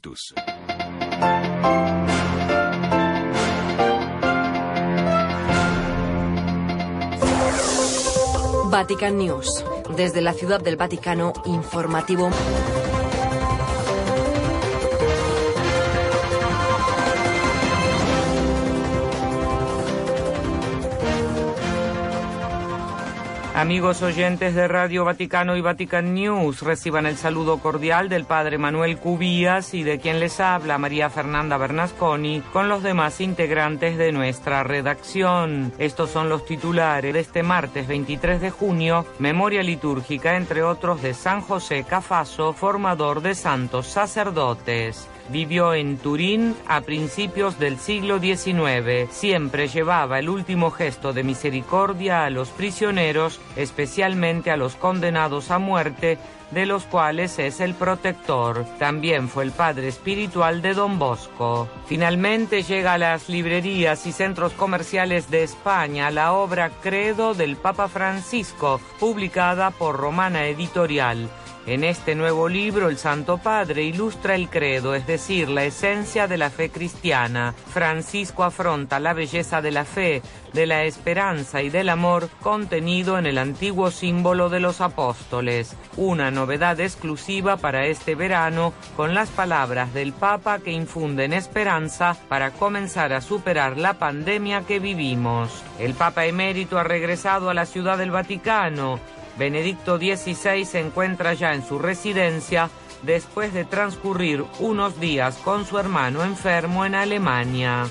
Spiritus. Vatican News. Desde la Ciudad del Vaticano, informativo. Amigos oyentes de Radio Vaticano y Vatican News, reciban el saludo cordial del Padre Manuel Cubías y de quien les habla María Fernanda Bernasconi con los demás integrantes de nuestra redacción. Estos son los titulares de este martes 23 de junio, memoria litúrgica entre otros de San José Cafaso, formador de santos sacerdotes. Vivió en Turín a principios del siglo XIX. Siempre llevaba el último gesto de misericordia a los prisioneros, especialmente a los condenados a muerte, de los cuales es el protector. También fue el padre espiritual de Don Bosco. Finalmente llega a las librerías y centros comerciales de España la obra Credo del Papa Francisco, publicada por Romana Editorial. En este nuevo libro, el Santo Padre ilustra el credo, es decir, la esencia de la fe cristiana. Francisco afronta la belleza de la fe, de la esperanza y del amor contenido en el antiguo símbolo de los apóstoles. Una novedad exclusiva para este verano, con las palabras del Papa que infunden esperanza para comenzar a superar la pandemia que vivimos. El Papa emérito ha regresado a la Ciudad del Vaticano. Benedicto XVI se encuentra ya en su residencia después de transcurrir unos días con su hermano enfermo en Alemania.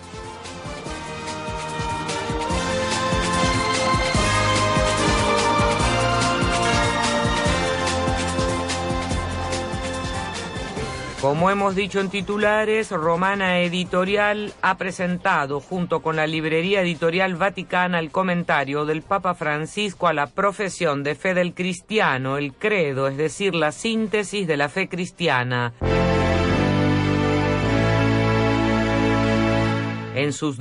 Como hemos dicho en titulares, Romana Editorial ha presentado, junto con la Librería Editorial Vaticana, el comentario del Papa Francisco a la profesión de fe del cristiano, el credo, es decir, la síntesis de la fe cristiana. En sus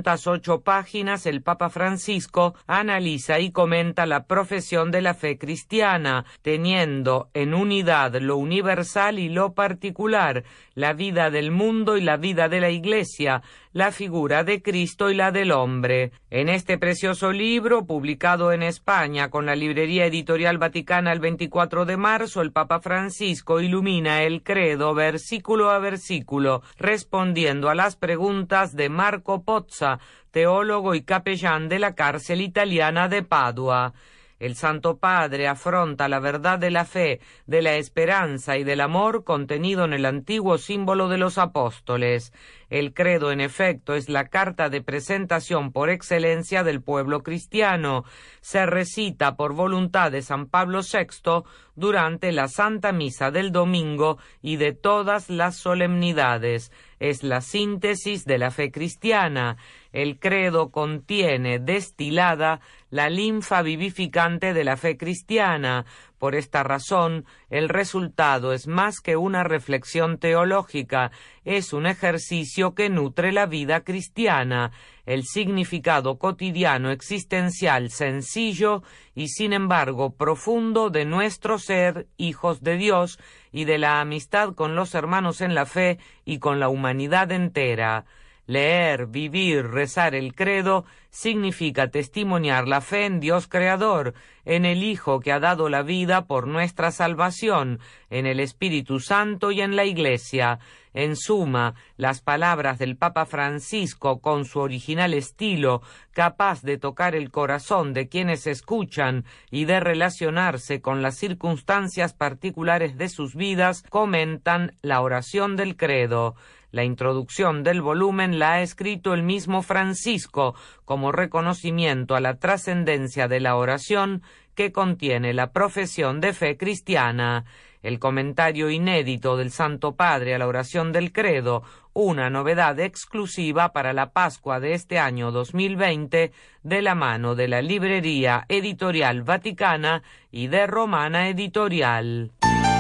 208 páginas, el Papa Francisco analiza y comenta la profesión de la fe cristiana, teniendo en unidad lo universal y lo particular, la vida del mundo y la vida de la Iglesia, la figura de Cristo y la del hombre. En este precioso libro, publicado en España con la Librería Editorial Vaticana el 24 de marzo, el Papa Francisco ilumina el credo versículo a versículo, respondiendo a las preguntas de Marco Pozza, teólogo y capellán de la cárcel italiana de Padua. El Santo Padre afronta la verdad de la fe, de la esperanza y del amor contenido en el antiguo símbolo de los apóstoles. El credo, en efecto, es la carta de presentación por excelencia del pueblo cristiano. Se recita por voluntad de San Pablo VI durante la Santa Misa del domingo y de todas las solemnidades. Es la síntesis de la fe cristiana. El credo contiene destilada la linfa vivificante de la fe cristiana. Por esta razón, el resultado es más que una reflexión teológica, es un ejercicio que nutre la vida cristiana, el significado cotidiano existencial sencillo y sin embargo profundo de nuestro ser hijos de Dios y de la amistad con los hermanos en la fe y con la humanidad entera. Leer, vivir, rezar el credo significa testimoniar la fe en Dios Creador, en el Hijo que ha dado la vida por nuestra salvación, en el Espíritu Santo y en la Iglesia. En suma, las palabras del Papa Francisco, con su original estilo, capaz de tocar el corazón de quienes escuchan y de relacionarse con las circunstancias particulares de sus vidas, comentan la oración del credo. La introducción del volumen la ha escrito el mismo Francisco como reconocimiento a la trascendencia de la oración que contiene la profesión de fe cristiana. El comentario inédito del Santo Padre a la oración del credo, una novedad exclusiva para la Pascua de este año 2020, de la mano de la Librería Editorial Vaticana y de Romana Editorial.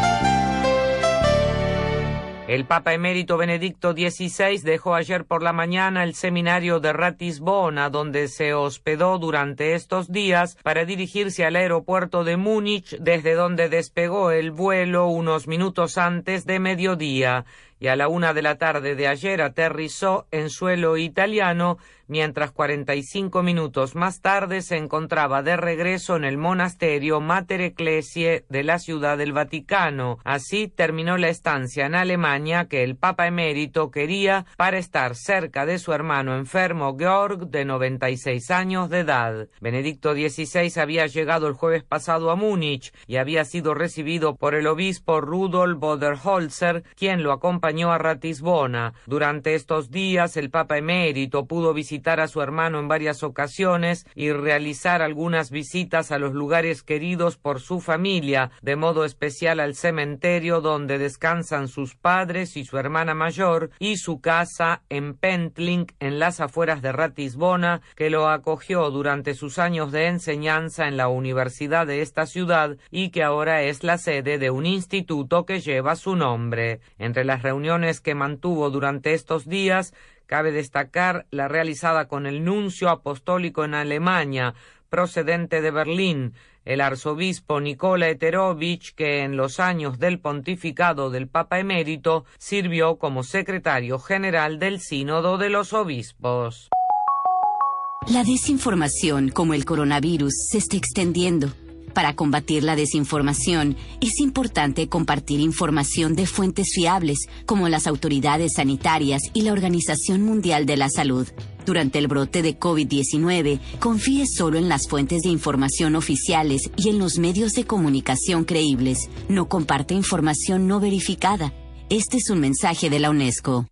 El Papa emérito Benedicto XVI dejó ayer por la mañana el seminario de Ratisbona, donde se hospedó durante estos días para dirigirse al aeropuerto de Múnich, desde donde despegó el vuelo unos minutos antes de mediodía. y a la 1:00 p.m. de ayer aterrizó en suelo italiano, mientras 45 minutos más tarde se encontraba de regreso en el monasterio Mater Ecclesiae de la Ciudad del Vaticano. Así terminó la estancia en Alemania que el Papa emérito quería para estar cerca de su hermano enfermo Georg, de 96 años de edad. Benedicto XVI había llegado el jueves pasado a Múnich y había sido recibido por el obispo Rudolf Boderholzer, quien lo acompañó a Ratisbona. Durante estos días, el Papa emérito pudo visitar a su hermano en varias ocasiones y realizar algunas visitas a los lugares queridos por su familia, de modo especial al cementerio donde descansan sus padres y su hermana mayor, y su casa en Pentling, en las afueras de Ratisbona, que lo acogió durante sus años de enseñanza en la universidad de esta ciudad y que ahora es la sede de un instituto que lleva su nombre. Entre las reuniones que mantuvo durante estos días, cabe destacar la realizada con el nuncio apostólico en Alemania, procedente de Berlín, el arzobispo Nikola Eterovich, que en los años del pontificado del Papa emérito sirvió como secretario general del Sínodo de los Obispos. La desinformación, como el coronavirus, se está extendiendo. Para combatir la desinformación, es importante compartir información de fuentes fiables, como las autoridades sanitarias y la Organización Mundial de la Salud. Durante el brote de COVID-19, confíe solo en las fuentes de información oficiales y en los medios de comunicación creíbles. No comparte información no verificada. Este es un mensaje de la UNESCO.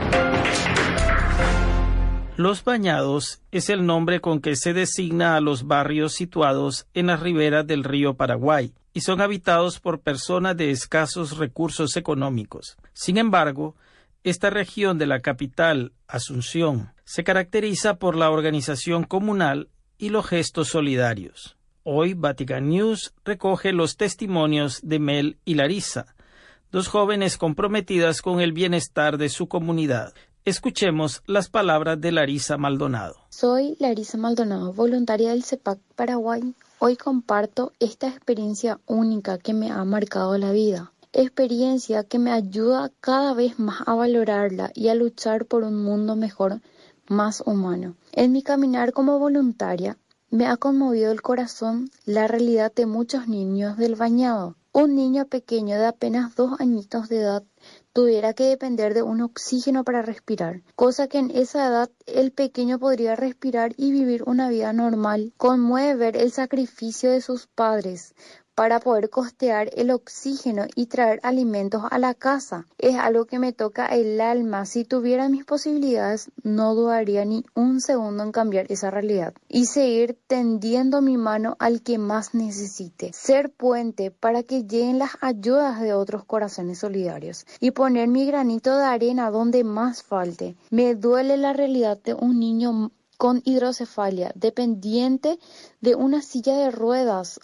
Los Bañados es el nombre con que se designa a los barrios situados en las riberas del río Paraguay y son habitados por personas de escasos recursos económicos. Sin embargo, esta región de la capital, Asunción, se caracteriza por la organización comunal y los gestos solidarios. Hoy, Vatican News recoge los testimonios de Mel y Larisa, dos jóvenes comprometidas con el bienestar de su comunidad. Escuchemos las palabras de Larisa Maldonado. Soy Larisa Maldonado, voluntaria del CEPAC Paraguay. Hoy comparto esta experiencia única que me ha marcado la vida. Experiencia que me ayuda cada vez más a valorarla y a luchar por un mundo mejor, más humano. En mi caminar como voluntaria, me ha conmovido el corazón la realidad de muchos niños del Bañado. Un niño pequeño de apenas 2 añitos de edad tuviera que depender de un oxígeno para respirar, cosa que en esa edad el pequeño podría respirar y vivir una vida normal. Conmueve ver el sacrificio de sus padres para poder costear el oxígeno y traer alimentos a la casa. Es algo que me toca el alma. Si tuviera mis posibilidades, no dudaría ni un segundo en cambiar esa realidad y seguir tendiendo mi mano al que más necesite. Ser puente para que lleguen las ayudas de otros corazones solidarios y poner mi granito de arena donde más falte. Me duele la realidad de un niño con hidrocefalia, dependiente de una silla de ruedas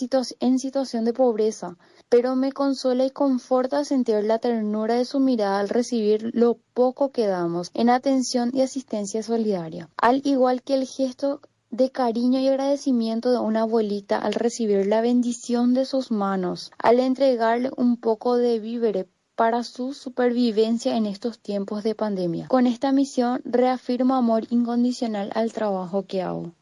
en situación de pobreza, pero me consuela y conforta sentir la ternura de su mirada al recibir lo poco que damos en atención y asistencia solidaria, al igual que el gesto de cariño y agradecimiento de una abuelita al recibir la bendición de sus manos, al entregarle un poco de víveres para su supervivencia en estos tiempos de pandemia. Con esta misión reafirmo amor incondicional al trabajo que hago.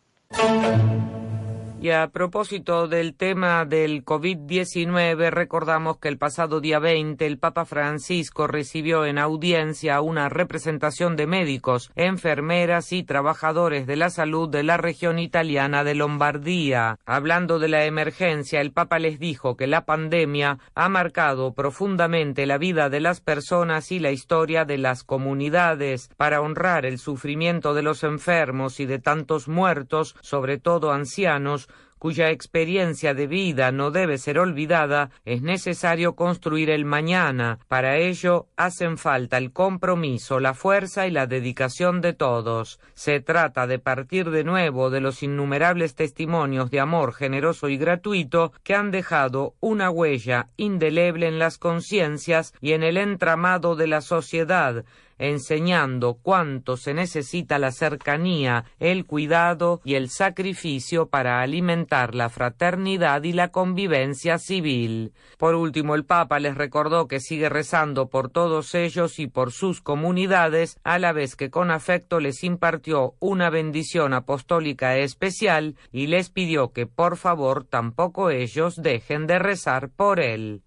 Y a propósito del tema del COVID-19, recordamos que el pasado día 20 el Papa Francisco recibió en audiencia a una representación de médicos, enfermeras y trabajadores de la salud de la región italiana de Lombardía. Hablando de la emergencia, el Papa les dijo que la pandemia ha marcado profundamente la vida de las personas y la historia de las comunidades. Para honrar el sufrimiento de los enfermos y de tantos muertos, sobre todo ancianos, cuya experiencia de vida no debe ser olvidada, es necesario construir el mañana. Para ello hacen falta el compromiso, la fuerza y la dedicación de todos. Se trata de partir de nuevo de los innumerables testimonios de amor generoso y gratuito que han dejado una huella indeleble en las conciencias y en el entramado de la sociedad. enseñando cuánto se necesita la cercanía, el cuidado y el sacrificio para alimentar la fraternidad y la convivencia civil. Por último, el Papa les recordó que sigue rezando por todos ellos y por sus comunidades, a la vez que con afecto les impartió una bendición apostólica especial y les pidió que por favor tampoco ellos dejen de rezar por él.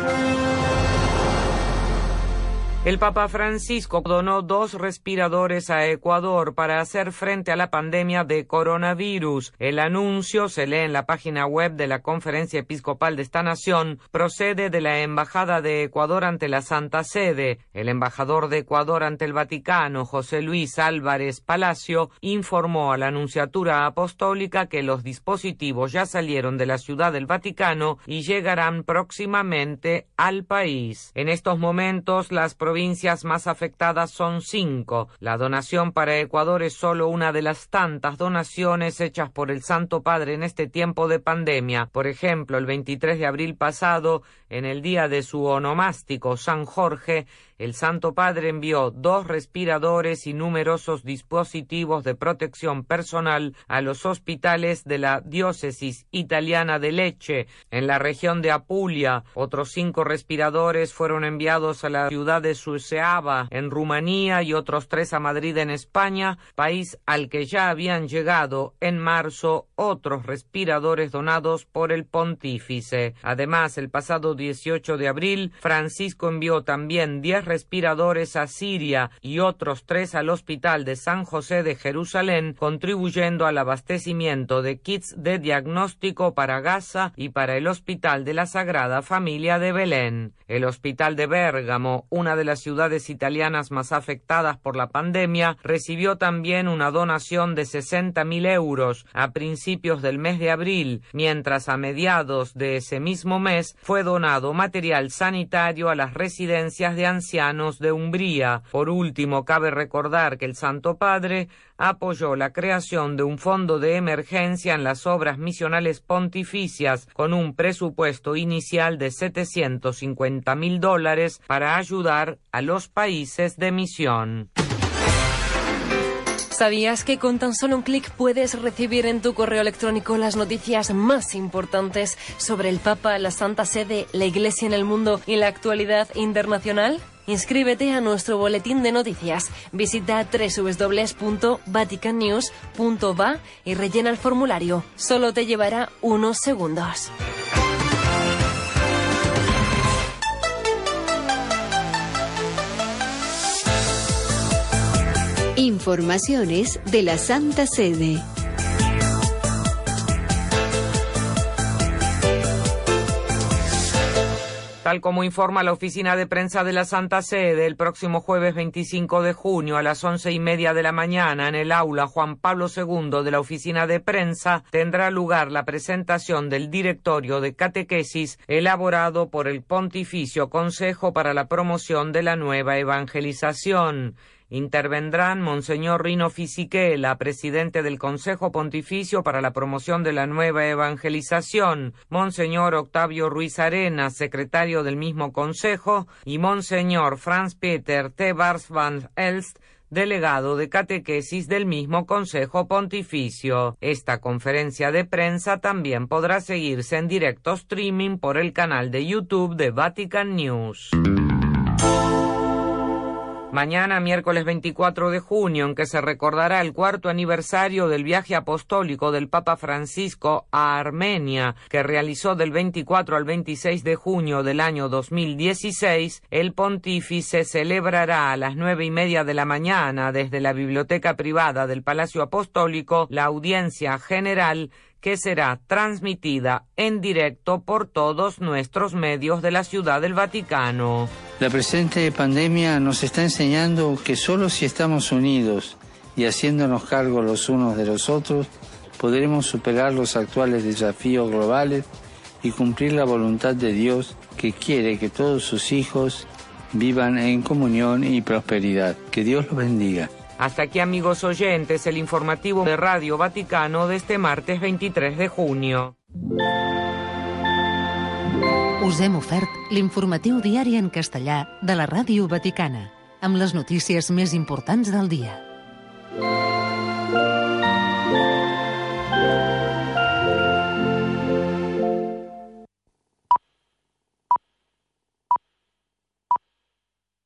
El Papa Francisco donó 2 respiradores a Ecuador para hacer frente a la pandemia de coronavirus. El anuncio, se lee en la página web de la Conferencia Episcopal de esta nación, procede de la Embajada de Ecuador ante la Santa Sede. El embajador de Ecuador ante el Vaticano, José Luis Álvarez Palacio, informó a la Nunciatura Apostólica que los dispositivos ya salieron de la Ciudad del Vaticano y llegarán próximamente al país. En estos momentos, las provincias más afectadas son 5. La donación para Ecuador es solo una de las tantas donaciones hechas por el Santo Padre en este tiempo de pandemia. Por ejemplo, el 23 de abril pasado, en el día de su onomástico San Jorge, el Santo Padre envió 2 respiradores y numerosos dispositivos de protección personal a los hospitales de la diócesis italiana de Lecce, en la región de Apulia. Otros 5 respiradores fueron enviados a la ciudad de Suceava, en Rumanía, y otros 3 a Madrid, en España, país al que ya habían llegado en marzo otros respiradores donados por el pontífice. Además, el pasado 18 de abril, Francisco envió también 10 respiradores a Siria y otros 3 al Hospital de San José de Jerusalén, contribuyendo al abastecimiento de kits de diagnóstico para Gaza y para el Hospital de la Sagrada Familia de Belén. El Hospital de Bérgamo, una de las ciudades italianas más afectadas por la pandemia, recibió también una donación de 60.000 euros a principios del mes de abril, mientras a mediados de ese mismo mes fue donado material sanitario a las residencias de ancianos de Umbría. Por último, cabe recordar que el Santo Padre apoyó la creación de un fondo de emergencia en las obras misionales pontificias con un presupuesto inicial de $750.000 para ayudar a los países de misión. ¿Sabías que con tan solo un clic puedes recibir en tu correo electrónico las noticias más importantes sobre el Papa, la Santa Sede, la Iglesia en el mundo y la actualidad internacional? Inscríbete a nuestro boletín de noticias. Visita www.vaticannews.va y rellena el formulario. Solo te llevará unos segundos. Informaciones de la Santa Sede. Tal como informa la oficina de prensa de la Santa Sede, el próximo jueves 25 de junio a las 11:30 de la mañana en el aula Juan Pablo II de la oficina de prensa tendrá lugar la presentación del directorio de catequesis elaborado por el Pontificio Consejo para la Promoción de la Nueva Evangelización. Intervendrán Monseñor Rino Fisichella, presidente del Consejo Pontificio para la Promoción de la Nueva Evangelización, Monseñor Octavio Ruiz Arenas, secretario del mismo Consejo, y Monseñor Franz Peter Tebars van Elst, delegado de catequesis del mismo Consejo Pontificio. Esta conferencia de prensa también podrá seguirse en directo streaming por el canal de YouTube de Vatican News. Mañana, miércoles 24 de junio, en que se recordará el 4º aniversario del viaje apostólico del Papa Francisco a Armenia, que realizó del 24 al 26 de junio del año 2016, el pontífice celebrará a las 9:30 de la mañana desde la biblioteca privada del Palacio Apostólico la audiencia general, que será transmitida en directo por todos nuestros medios de la Ciudad del Vaticano. La presente pandemia nos está enseñando que solo si estamos unidos y haciéndonos cargo los unos de los otros, podremos superar los actuales desafíos globales y cumplir la voluntad de Dios, que quiere que todos sus hijos vivan en comunión y prosperidad. Que Dios los bendiga. Hasta aquí, amigos oyentes, el informativo de Radio Vaticano de este martes 23 de junio. Us hem ofert l'informatiu diari en castellà de la Ràdio Vaticana. amb les notícies més importants del dia.